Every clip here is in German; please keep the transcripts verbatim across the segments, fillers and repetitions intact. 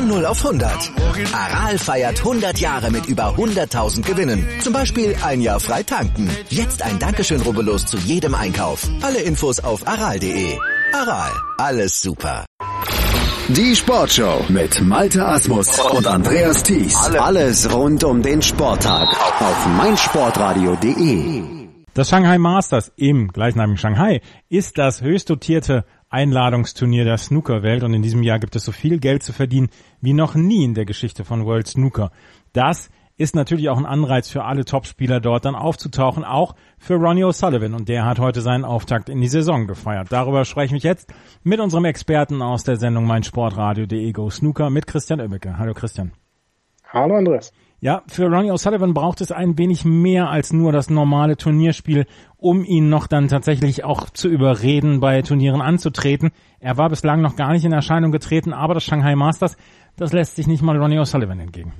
Von null auf hundert. Aral feiert hundert Jahre mit über hunderttausend Gewinnen. Zum Beispiel ein Jahr frei tanken. Jetzt ein Dankeschön, rubbellos zu jedem Einkauf. Alle Infos auf aral punkt de. Aral, alles super. Die Sportshow mit Malte Asmus und Andreas Thies. Alles rund um den Sporttag auf meinsportradio punkt de. Das Shanghai Masters im gleichnamigen Shanghai ist das höchst dotierte Einladungsturnier der Snookerwelt und in diesem Jahr gibt es so viel Geld zu verdienen wie noch nie in der Geschichte von World Snooker. Das ist natürlich auch ein Anreiz für alle Topspieler dort dann aufzutauchen, auch für Ronnie O'Sullivan und der hat heute seinen Auftakt in die Saison gefeiert. Darüber spreche ich jetzt mit unserem Experten aus der Sendung meinsportradio punkt de Go Snooker mit Christian Oemmeke. Hallo Christian. Hallo Andreas. Ja, für Ronnie O'Sullivan braucht es ein wenig mehr als nur das normale Turnierspiel, um ihn noch dann tatsächlich auch zu überreden, bei Turnieren anzutreten. Er war bislang noch gar nicht in Erscheinung getreten, aber das Shanghai Masters, das lässt sich nicht mal Ronnie O'Sullivan entgegen.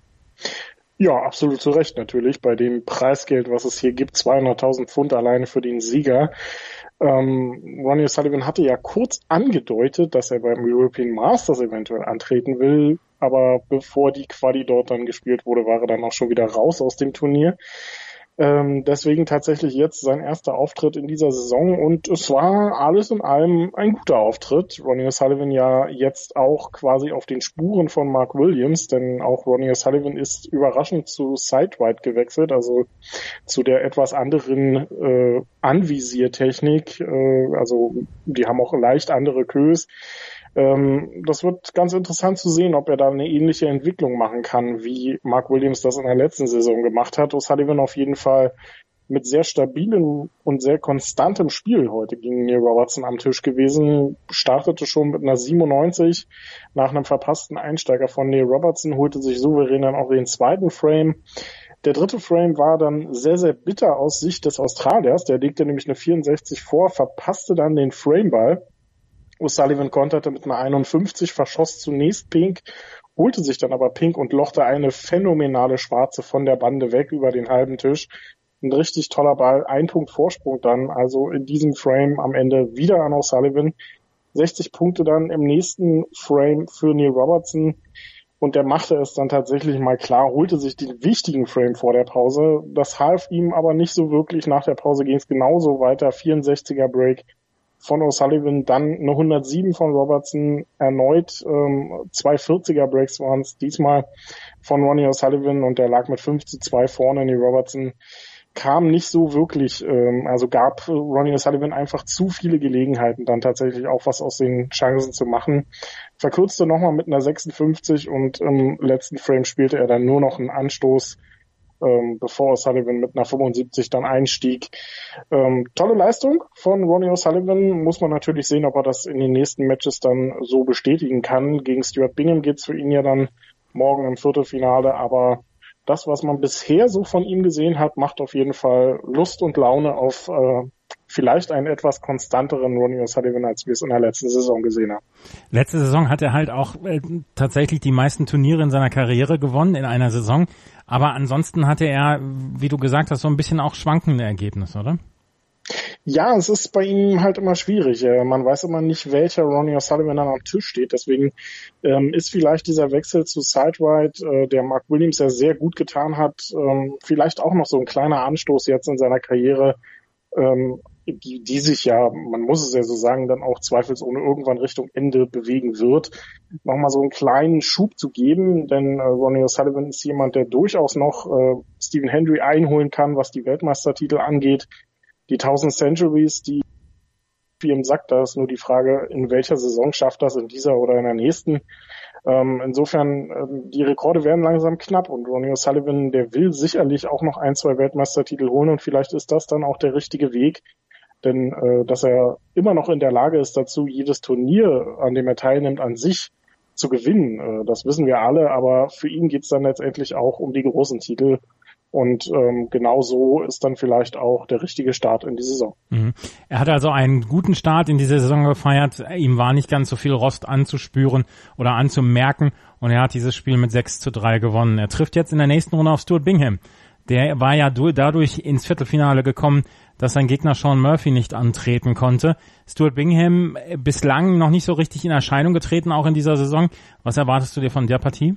Ja, absolut zu Recht natürlich. Bei dem Preisgeld, was es hier gibt, zweihunderttausend Pfund alleine für den Sieger. Ähm, Ronnie O'Sullivan hatte ja kurz angedeutet, dass er beim European Masters eventuell antreten will, aber bevor die Quali dort dann gespielt wurde, war er dann auch schon wieder raus aus dem Turnier. Ähm, deswegen tatsächlich jetzt sein erster Auftritt in dieser Saison und es war alles in allem ein guter Auftritt. Ronnie O'Sullivan ja jetzt auch quasi auf den Spuren von Mark Williams, denn auch Ronnie O'Sullivan ist überraschend zu Sidewide gewechselt, also zu der etwas anderen äh, Anvisiertechnik. Äh, also die haben auch leicht andere Queues. Ähm, das wird ganz interessant zu sehen, ob er da eine ähnliche Entwicklung machen kann, wie Mark Williams das in der letzten Saison gemacht hat. O'Sullivan auf jeden Fall mit sehr stabilem und sehr konstantem Spiel heute gegen Neil Robertson am Tisch gewesen, startete schon mit einer siebenundneunzig nach einem verpassten Einsteiger von Neil Robertson, holte sich souverän dann auch den zweiten Frame. Der dritte Frame war dann sehr, sehr bitter aus Sicht des Australiers, der legte nämlich eine vierundsechzig vor, verpasste dann den Frameball. O'Sullivan konterte mit einer einundfünfzig, verschoss zunächst Pink, holte sich dann aber Pink und lochte eine phänomenale Schwarze von der Bande weg über den halben Tisch. Ein richtig toller Ball, ein Punkt Vorsprung dann, also in diesem Frame am Ende wieder an O'Sullivan. sechzig Punkte dann im nächsten Frame für Neil Robertson und der machte es dann tatsächlich mal klar, holte sich den wichtigen Frame vor der Pause. Das half ihm aber nicht so wirklich, nach der Pause ging es genauso weiter, vierundsechziger Break von O'Sullivan, dann eine hundertsieben von Robertson, erneut ähm, zwei vierziger Breaks waren es diesmal von Ronnie O'Sullivan und der lag mit fünf zu zwei vorne. Die Robertson kam nicht so wirklich, ähm, also gab Ronnie O'Sullivan einfach zu viele Gelegenheiten, dann tatsächlich auch was aus den Chancen zu machen. Verkürzte nochmal mit einer sechsundfünfzig und im letzten Frame spielte er dann nur noch einen Anstoß, Ähm, bevor O'Sullivan mit einer fünfundsiebzig dann einstieg. Ähm, tolle Leistung von Ronnie O'Sullivan. Muss man natürlich sehen, ob er das in den nächsten Matches dann so bestätigen kann. Gegen Stuart Bingham geht's für ihn ja dann morgen im Viertelfinale, aber das, was man bisher so von ihm gesehen hat, macht auf jeden Fall Lust und Laune auf äh, vielleicht einen etwas konstanteren Ronnie O'Sullivan, als wir es in der letzten Saison gesehen haben. Letzte Saison hat er halt auch äh, tatsächlich die meisten Turniere in seiner Karriere gewonnen in einer Saison. Aber ansonsten hatte er, wie du gesagt hast, so ein bisschen auch schwankende Ergebnisse, oder? Ja, es ist bei ihm halt immer schwierig. Man weiß immer nicht, welcher Ronnie O'Sullivan dann am Tisch steht. Deswegen ähm, ist vielleicht dieser Wechsel zu Sidewide, äh, der Mark Williams ja sehr gut getan hat, ähm, vielleicht auch noch so ein kleiner Anstoß jetzt in seiner Karriere, ähm, die, die sich ja, man muss es ja so sagen, dann auch zweifelsohne irgendwann Richtung Ende bewegen wird, nochmal so einen kleinen Schub zu geben, denn äh, Ronnie O'Sullivan ist jemand, der durchaus noch äh, Stephen Hendry einholen kann, was die Weltmeistertitel angeht. Die tausend Centuries, die wie im Sack, da ist nur die Frage, in welcher Saison schafft das, in dieser oder in der nächsten. Ähm, insofern, ähm, die Rekorde werden langsam knapp und Ronnie O'Sullivan, der will sicherlich auch noch ein, zwei Weltmeistertitel holen und vielleicht ist das dann auch der richtige Weg, denn äh, dass er immer noch in der Lage ist dazu, jedes Turnier, an dem er teilnimmt, an sich zu gewinnen, äh, das wissen wir alle, aber für ihn geht's dann letztendlich auch um die großen Titel. Und ähm, genau so ist dann vielleicht auch der richtige Start in die Saison. Mhm. Er hat also einen guten Start in diese Saison gefeiert. Ihm war nicht ganz so viel Rost anzuspüren oder anzumerken. Und er hat dieses Spiel mit sechs zu drei gewonnen. Er trifft jetzt in der nächsten Runde auf Stuart Bingham. Der war ja dadurch ins Viertelfinale gekommen, dass sein Gegner Sean Murphy nicht antreten konnte. Stuart Bingham bislang noch nicht so richtig in Erscheinung getreten, auch in dieser Saison. Was erwartest du dir von der Partie?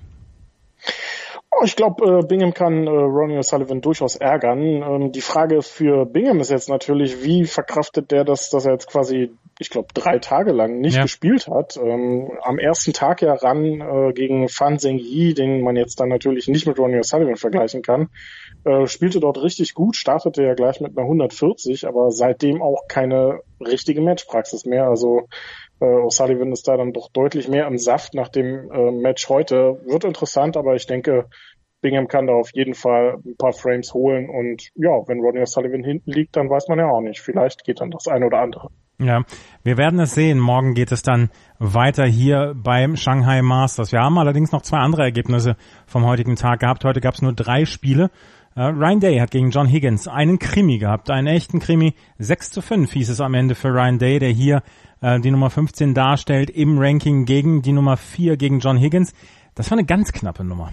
Oh, ich glaube, äh, Bingham kann äh, Ronnie O'Sullivan durchaus ärgern. Ähm, die Frage für Bingham ist jetzt natürlich, wie verkraftet der das, dass er jetzt quasi, ich glaube, drei Tage lang nicht ja. gespielt hat. Ähm, am ersten Tag ja ran äh, gegen Fan Zhengyi, den man jetzt dann natürlich nicht mit Ronnie O'Sullivan vergleichen kann. Äh, spielte dort richtig gut, startete ja gleich mit einer hundertvierzig, aber seitdem auch keine richtige Matchpraxis mehr. Also äh, O'Sullivan ist da dann doch deutlich mehr im Saft nach dem äh, Match heute. Wird interessant, aber ich denke, Bingham kann da auf jeden Fall ein paar Frames holen und ja, wenn Ronnie O'Sullivan hinten liegt, dann weiß man ja auch nicht. Vielleicht geht dann das eine oder andere. Ja, wir werden es sehen. Morgen geht es dann weiter hier beim Shanghai Masters. Wir haben allerdings noch zwei andere Ergebnisse vom heutigen Tag gehabt. Heute gab es nur drei Spiele. Uh, Ryan Day hat gegen John Higgins einen Krimi gehabt, einen echten Krimi. sechs zu fünf hieß es am Ende für Ryan Day, der hier uh, die Nummer fünfzehn darstellt im Ranking gegen die Nummer vier, gegen John Higgins. Das war eine ganz knappe Nummer.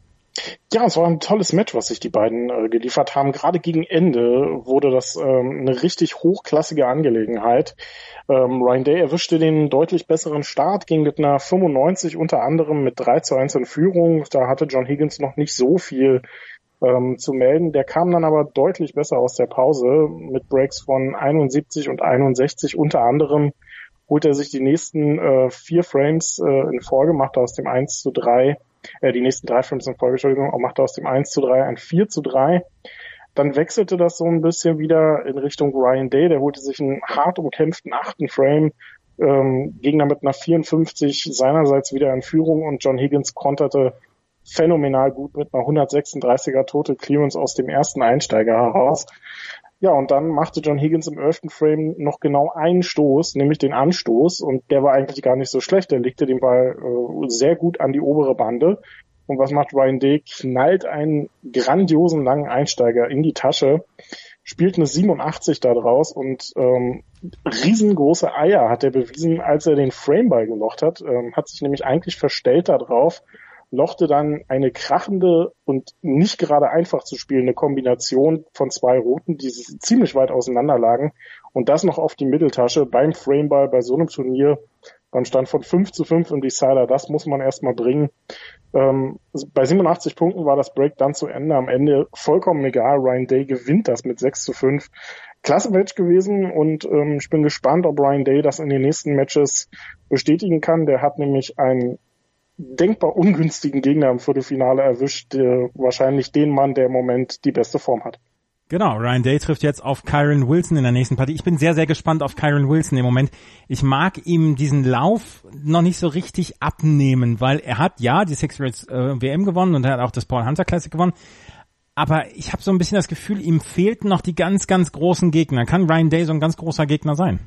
Ja, es war ein tolles Match, was sich die beiden äh, geliefert haben. Gerade gegen Ende wurde das ähm, eine richtig hochklassige Angelegenheit. Ähm, Ryan Day erwischte den deutlich besseren Start, ging mit einer fünfundneunzig unter anderem mit drei zu eins in Führung. Da hatte John Higgins noch nicht so viel ähm, zu melden. Der kam dann aber deutlich besser aus der Pause mit Breaks von einundsiebzig und einundsechzig unter anderem. Holt er sich die nächsten äh, vier Frames äh, in Folge, macht aus dem eins zu drei Äh, die nächsten drei Frames in Folge, Entschuldigung, auch machte aus dem eins zu drei ein vier zu drei. Dann wechselte das so ein bisschen wieder in Richtung Ryan Day, der holte sich einen hart umkämpften achten Frame, ähm, ging dann mit einer vierundfünfzig seinerseits wieder in Führung und John Higgins konterte phänomenal gut mit einer hundertsechsunddreißiger Total Clearance aus dem ersten Einsteiger heraus. Ja, und dann machte John Higgins im elften Frame noch genau einen Stoß, nämlich den Anstoß, und der war eigentlich gar nicht so schlecht. Der legte den Ball äh, sehr gut an die obere Bande. Und was macht Ryan Day? Knallt einen grandiosen langen Einsteiger in die Tasche, spielt eine siebenundachtzig da draus und ähm, riesengroße Eier hat er bewiesen, als er den Frameball gelocht hat. Ähm, hat sich nämlich eigentlich verstellt da drauf, lochte dann eine krachende und nicht gerade einfach zu spielende Kombination von zwei Routen, die ziemlich weit auseinander lagen, und das noch auf die Mitteltasche beim Frameball bei so einem Turnier beim Stand von fünf zu fünf im Decider. Das muss man erstmal bringen. Ähm, bei siebenundachtzig Punkten war das Break dann zu Ende. Am Ende vollkommen egal. Ryan Day gewinnt das mit sechs zu fünf. Klasse Match gewesen, und ähm, ich bin gespannt, ob Ryan Day das in den nächsten Matches bestätigen kann. Der hat nämlich einen denkbar ungünstigen Gegner im Viertelfinale erwischt, der, wahrscheinlich den Mann, der im Moment die beste Form hat. Genau, Ryan Day trifft jetzt auf Kyron Wilson in der nächsten Partie. Ich bin sehr, sehr gespannt auf Kyron Wilson im Moment. Ich mag ihm diesen Lauf noch nicht so richtig abnehmen, weil er hat ja die Six Race äh, W M gewonnen und er hat auch das Paul Hunter Classic gewonnen. Aber ich habe so ein bisschen das Gefühl, ihm fehlten noch die ganz, ganz großen Gegner. Kann Ryan Day so ein ganz großer Gegner sein?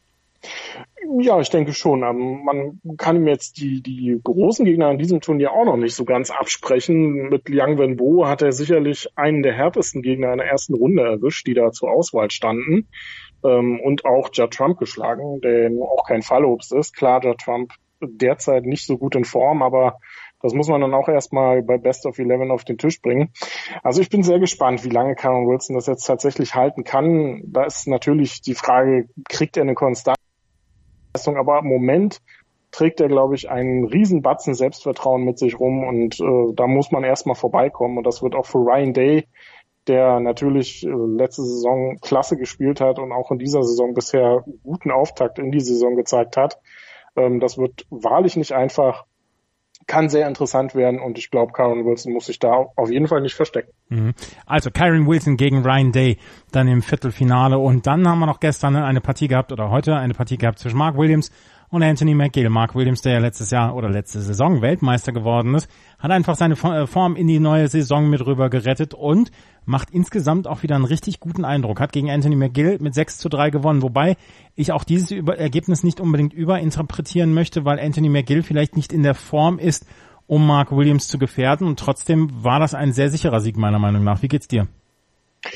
Ja, ich denke schon. Man kann ihm jetzt die, die großen Gegner an diesem Turnier auch noch nicht so ganz absprechen. Mit Liang Wenbo hat er sicherlich einen der härtesten Gegner in der ersten Runde erwischt, die da zur Auswahl standen. Und auch Judd Trump geschlagen, der auch kein Fallobst ist. Klar, Judd Trump derzeit nicht so gut in Form, aber das muss man dann auch erstmal bei Best of Eleven auf den Tisch bringen. Also ich bin sehr gespannt, wie lange Kyron Wilson das jetzt tatsächlich halten kann. Da ist natürlich die Frage, kriegt er eine Konstante? Aber im Moment trägt er, glaube ich, einen riesen Batzen Selbstvertrauen mit sich rum, und äh, da muss man erstmal vorbeikommen, und das wird auch für Ryan Day, der natürlich äh, letzte Saison klasse gespielt hat und auch in dieser Saison bisher guten Auftakt in die Saison gezeigt hat. Ähm, das wird wahrlich nicht einfach, kann sehr interessant werden, und ich glaube, Kyron Wilson muss sich da auf jeden Fall nicht verstecken. Also Kyron Wilson gegen Ryan Day dann im Viertelfinale, und dann haben wir noch gestern eine Partie gehabt, oder heute eine Partie gehabt zwischen Mark Williams und Anthony McGill. Mark Williams, der ja letztes Jahr oder letzte Saison Weltmeister geworden ist, hat einfach seine Form in die neue Saison mit rüber gerettet und macht insgesamt auch wieder einen richtig guten Eindruck. Hat gegen Anthony McGill mit sechs zu drei gewonnen, wobei ich auch dieses Ergebnis nicht unbedingt überinterpretieren möchte, weil Anthony McGill vielleicht nicht in der Form ist, um Mark Williams zu gefährden, und trotzdem war das ein sehr sicherer Sieg meiner Meinung nach. Wie geht's dir?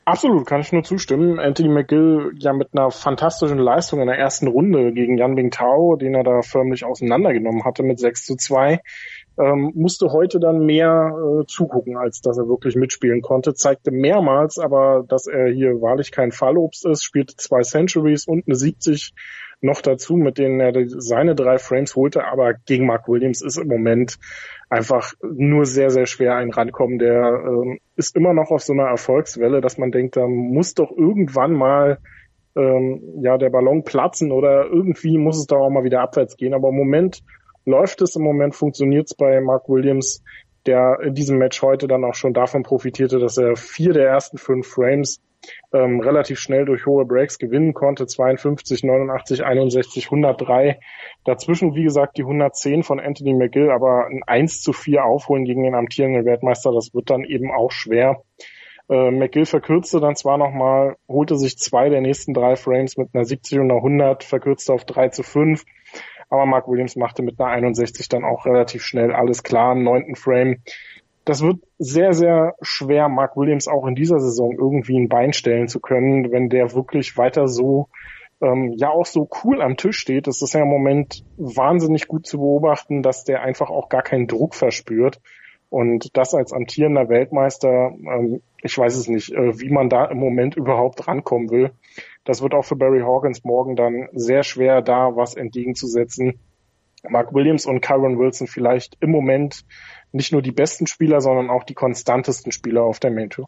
Absolut, kann ich nur zustimmen. Anthony McGill ja mit einer fantastischen Leistung in der ersten Runde gegen Yan Bingtao, den er da förmlich auseinandergenommen hatte mit sechs zu zwei, ähm, musste heute dann mehr äh, zugucken, als dass er wirklich mitspielen konnte. Zeigte mehrmals aber, dass er hier wahrlich kein Fallobst ist, spielte zwei Centuries und eine siebzig noch dazu, mit denen er seine drei Frames holte, aber gegen Mark Williams ist im Moment einfach nur sehr, sehr schwer ein Rankommen. Der ähm, ist immer noch auf so einer Erfolgswelle, dass man denkt, da muss doch irgendwann mal ähm, ja der Ballon platzen oder irgendwie muss es doch auch mal wieder abwärts gehen. Aber im Moment läuft es, im Moment funktioniert es bei Mark Williams, der in diesem Match heute dann auch schon davon profitierte, dass er vier der ersten fünf Frames ähm, relativ schnell durch hohe Breaks gewinnen konnte. zweiundfünfzig, neunundachtzig, einundsechzig, hundertdrei. Dazwischen, wie gesagt, die hundertzehn von Anthony McGill, aber ein eins zu vier aufholen gegen den amtierenden Weltmeister, das wird dann eben auch schwer. Äh, McGill verkürzte dann zwar nochmal, holte sich zwei der nächsten drei Frames mit einer siebzig und einer hundert, verkürzte auf drei zu fünf, aber Mark Williams machte mit einer einundsechzig dann auch relativ schnell alles klar im neunten Frame. Das wird sehr, sehr schwer, Mark Williams auch in dieser Saison irgendwie ein Bein stellen zu können, wenn der wirklich weiter so, ähm, ja auch so cool am Tisch steht. Das ist ja im Moment wahnsinnig gut zu beobachten, dass der einfach auch gar keinen Druck verspürt. Und das als amtierender Weltmeister, ähm, ich weiß es nicht, äh, wie man da im Moment überhaupt rankommen will. Das wird auch für Barry Hawkins morgen dann sehr schwer, da was entgegenzusetzen. Mark Williams und Kyron Wilson vielleicht im Moment nicht nur die besten Spieler, sondern auch die konstantesten Spieler auf der Main Tour.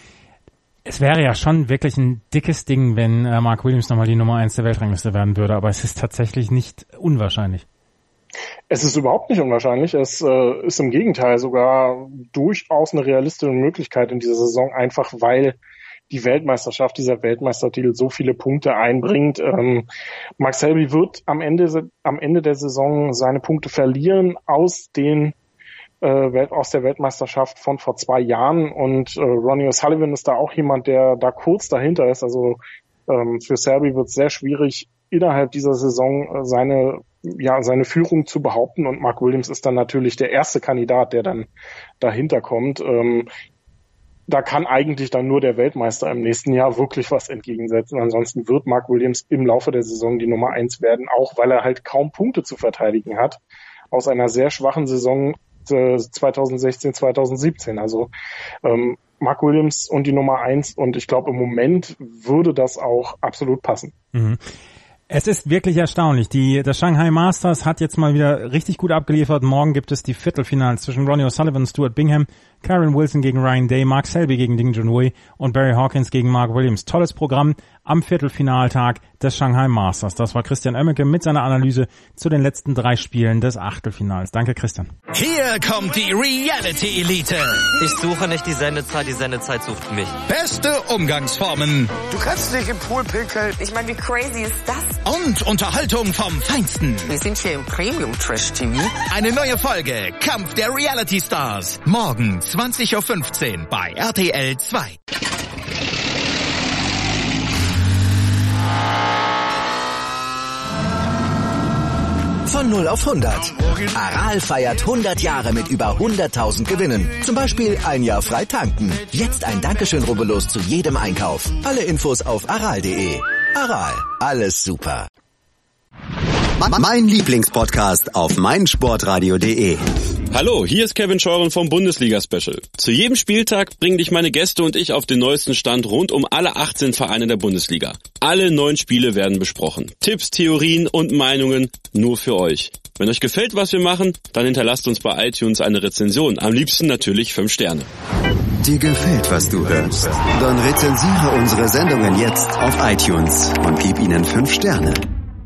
Es wäre ja schon wirklich ein dickes Ding, wenn äh, Mark Williams nochmal die Nummer eins der Weltrangliste werden würde, aber es ist tatsächlich nicht unwahrscheinlich. Es ist überhaupt nicht unwahrscheinlich. Es äh, ist im Gegenteil sogar durchaus eine realistische Möglichkeit in dieser Saison, einfach weil die Weltmeisterschaft, dieser Weltmeistertitel so viele Punkte einbringt. Ähm, Mark Selby wird am Ende, am Ende der Saison seine Punkte verlieren aus den äh, Welt, aus der Weltmeisterschaft von vor zwei Jahren und äh, Ronnie O'Sullivan ist da auch jemand, der da kurz dahinter ist. Also ähm, für Selby wird es sehr schwierig, innerhalb dieser Saison äh, seine ja seine Führung zu behaupten und Mark Williams ist dann natürlich der erste Kandidat, der dann dahinter kommt. Ähm, Da kann eigentlich dann nur der Weltmeister im nächsten Jahr wirklich was entgegensetzen. Ansonsten wird Mark Williams im Laufe der Saison die Nummer eins werden, auch weil er halt kaum Punkte zu verteidigen hat aus einer sehr schwachen Saison zwanzig sechzehn, zwanzig siebzehn. Also ähm, Mark Williams und die Nummer eins und ich glaube im Moment würde das auch absolut passen. Mhm. Es ist wirklich erstaunlich. Die, das Shanghai Masters hat jetzt mal wieder richtig gut abgeliefert. Morgen gibt es die Viertelfinals zwischen Ronnie O'Sullivan, Stuart Bingham, Kyron Wilson gegen Ryan Day, Mark Selby gegen Ding Junhui und Barry Hawkins gegen Mark Williams. Tolles Programm am Viertelfinaltag des Shanghai Masters. Das war Christian Oemmeke mit seiner Analyse zu den letzten drei Spielen des Achtelfinals. Danke, Christian. Hier kommt die Reality Elite. Ich suche nicht die Sendezeit, die Sendezeit sucht mich. Beste Umgangsformen. Du kannst nicht im Pool pinkeln. Ich meine, wie crazy ist das? Und Unterhaltung vom Feinsten. Wir sind hier im Premium-Trash-T V. Eine neue Folge Kampf der Reality Stars. Morgen zwanzig Uhr fünfzehn bei R T L zwei. Von null auf hundert. Aral feiert hundert Jahre mit über hunderttausend Gewinnen. Zum Beispiel ein Jahr frei tanken. Jetzt ein Dankeschön, rubbellos zu jedem Einkauf. Alle Infos auf aral punkt de. Aral, alles super. Mein Lieblingspodcast auf meinsportradio punkt de. Hallo, hier ist Kevin Scheuren vom Bundesliga-Special. Zu jedem Spieltag bringen dich meine Gäste und ich auf den neuesten Stand rund um alle achtzehn Vereine der Bundesliga. Alle neun Spiele werden besprochen. Tipps, Theorien und Meinungen nur für euch. Wenn euch gefällt, was wir machen, dann hinterlasst uns bei iTunes eine Rezension. Am liebsten natürlich fünf Sterne. Dir gefällt, was du hörst? Dann rezensiere unsere Sendungen jetzt auf iTunes und gib ihnen fünf Sterne.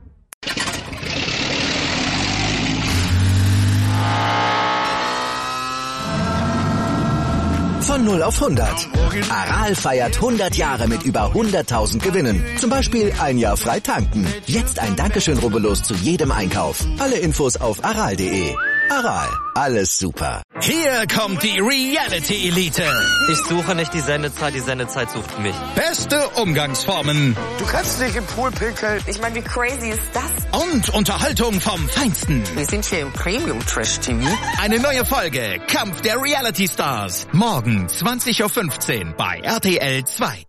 Von null auf hundert. Aral feiert hundert Jahre mit über hunderttausend Gewinnen. Zum Beispiel ein Jahr frei tanken. Jetzt ein Dankeschön, rubbellos zu jedem Einkauf. Alle Infos auf aral punkt de. Aral, alles super. Hier kommt die Reality Elite. Ich suche nicht die Sendezeit, die Sendezeit sucht mich. Beste Umgangsformen. Du kannst nicht im Pool pinkeln. Ich meine, wie crazy ist das? Und Unterhaltung vom Feinsten. Wir sind hier im Premium-Trash-T V. Eine neue Folge Kampf der Reality Stars. Morgen zwanzig Uhr fünfzehn bei R T L zwei.